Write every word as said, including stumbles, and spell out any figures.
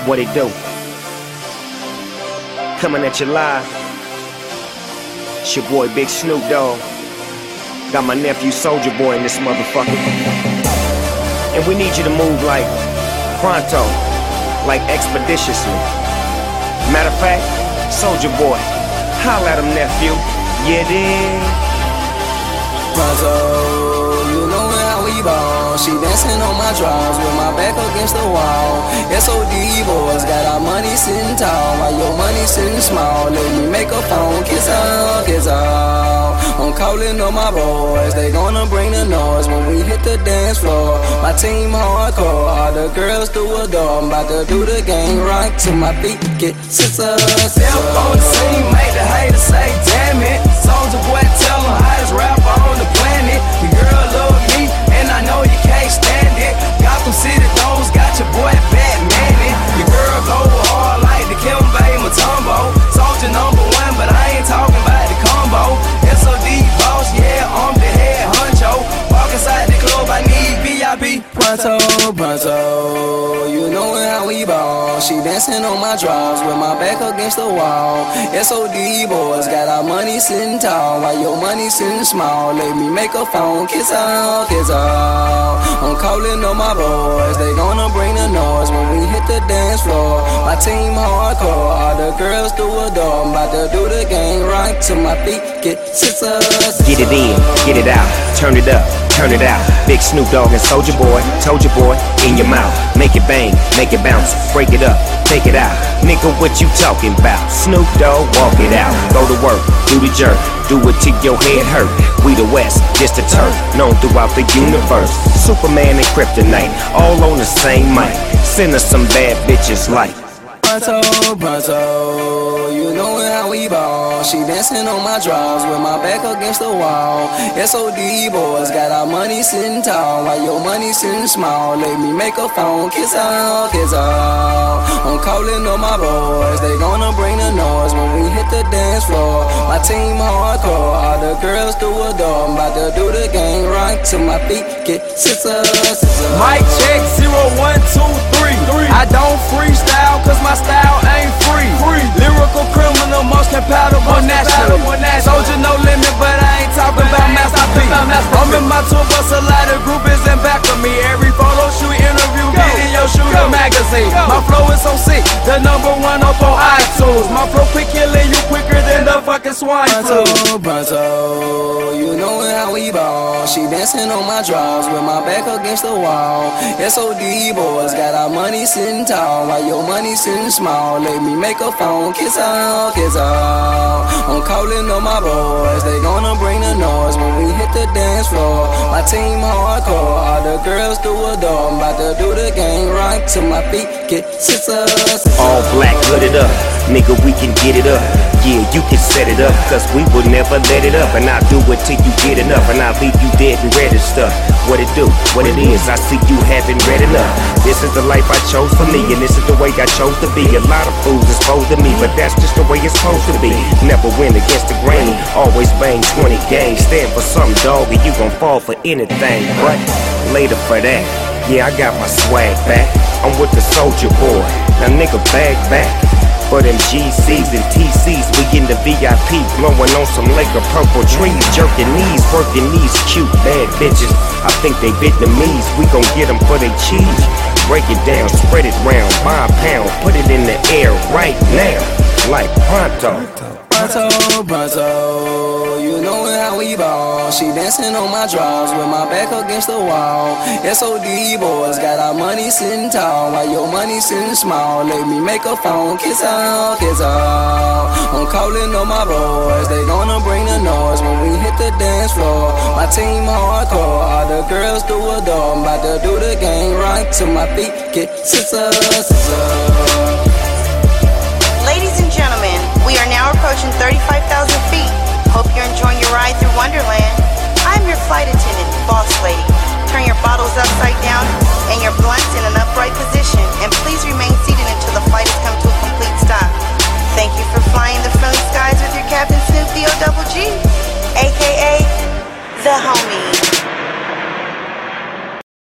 What it do? Coming at you live. It's your boy Big Snoop Dogg. Got my nephew Soulja Boy in this motherfucker. And we need you to move like pronto, like expeditiously. Matter of fact, Soulja Boy, holla at him, nephew. Yeah, dig. Pronto, you know how we ball. She dancing on my drawers with my back against the wall. S O D boys got our money sitting tall, while your money sitting small. Let me make a phone, kiss out, kiss out. I'm calling on my boys, they gonna bring the noise when we hit the dance floor. My team hardcore, all the girls do adore. I'm about to do the gang right to my feet, get scissor, scissor. Step on the scene, make the haters say, damn it. Soulja Boy, tell them hottest rapper on the planet. The girl love me, and I know you can't stand it. Gotham City Dogs got your boy Batman it. Your girl go hard like the Kim Bay Matumbo. Soulja number one, but I ain't talking about the combo. S O D boss, yeah, I'm the head honcho. Walk inside the club, I need V I P. Pronto, pronto, you know how we ball. She dancing on my drawers with my back against the wall. S O D boys got our money sitting tall, while your money sitting small. Let me make a phone, kiss out, kiss out. I'm calling on my boys, they gonna bring the noise when we hit the dance floor. My team hardcore, all the girls do adore. I'm about to do the gang right to my feet, get scissor, scissor. Get it in, get it out, turn it up, turn it out. Big Snoop Dogg and Soulja Boy, told your boy, in your mouth. Make it bang, make it bounce, break it up, take it out. Nigga, what you talking about? Snoop Dogg, walk it out. Go to work, do the jerk, do it till your head hurt. We the West, just a turf, known throughout the universe. Superman and Kryptonite, all on the same mic. Send us some bad bitches like Pronto, pronto, you know how we ball. She dancing on my drawers with my back against the wall. S O D boys got our money sitting tall, while your money sitting small. Let me make a phone, kiss out, kiss out. I'm calling on my boys, they gonna bring the noise when we hit the dance floor. My team hardcore, all the girls do adore. I'm about to do the gang right to my feet, get scissor, scissor. Mic check, zero, one, two, three. I don't freestyle, cause my style ain't free. free. Lyrical criminal, most compatible national. Soulja no limit, but I ain't talking about Master P. I'm in my tour bus, a lot of group is in back of me. Every photo shoot, interview, video shoot, a magazine. My flow is so sick, the number one up on iTunes. My flow quick killing you quicker than the fucking swine flu. Pronto, pronto, you know how we ball. She dancing on my drawers with my back against the wall. S O D boys got our money sitting tall, while your money sitting small. Let me make a phone, kiss out, kiss out. I'm calling on my boys, they gonna bring the noise when we hit the dance floor. My team hardcore, all the girls do adore. I'm about to do the gang right to my feet, get scissor, scissor. all black, hooded up. Nigga, we can get it up. Yeah, you can set it up, cause we will never let it up. And I'll do it till you get enough, and I'll leave you dead and ready stuff. What it do, what it is, I see you haven't read enough. This is the life I chose for me, and this is the way I chose to be. A lot of fools is exposed to me, but that's just the way it's supposed to be. Never win against the grain, always bang twenty games. Stand for something, dog, and you gon' fall for anything. But later for that, yeah, I got my swag back. I'm with the Soulja Boy, now nigga bag back. For them G Cs and T Cs, we in the V I P, blowing on some Laker purple trees, jerking knees, working these cute bad bitches. I think they Vietnamese, we gon' get them for they cheese. Break it down, spread it round, buy a pound, put it in the air right now, like pronto. Pronto, pronto, you know how we ball. She dancing on my drawers with my back against the wall. S O D boys got our money sitting tall, while your money sitting small. Let me make a phone, kiss out, kiss out. I'm calling on my boys, they gonna bring the noise when we hit the dance floor. My team hardcore, all the girls do adore. I'm about to do the gang right to my feet, get scissor, scissor. Ladies and gentlemen, we are now approaching thirty-five thousand feet. Hope you're enjoying your ride through Wonderland. I'm your flight attendant, Boss Lady. Turn your bottles upside down and your blunts in an upright position, and please remain seated until the flight has come to a complete stop. Thank you for flying the friendly skies with your Captain Snoop D O Double G, aka the homie.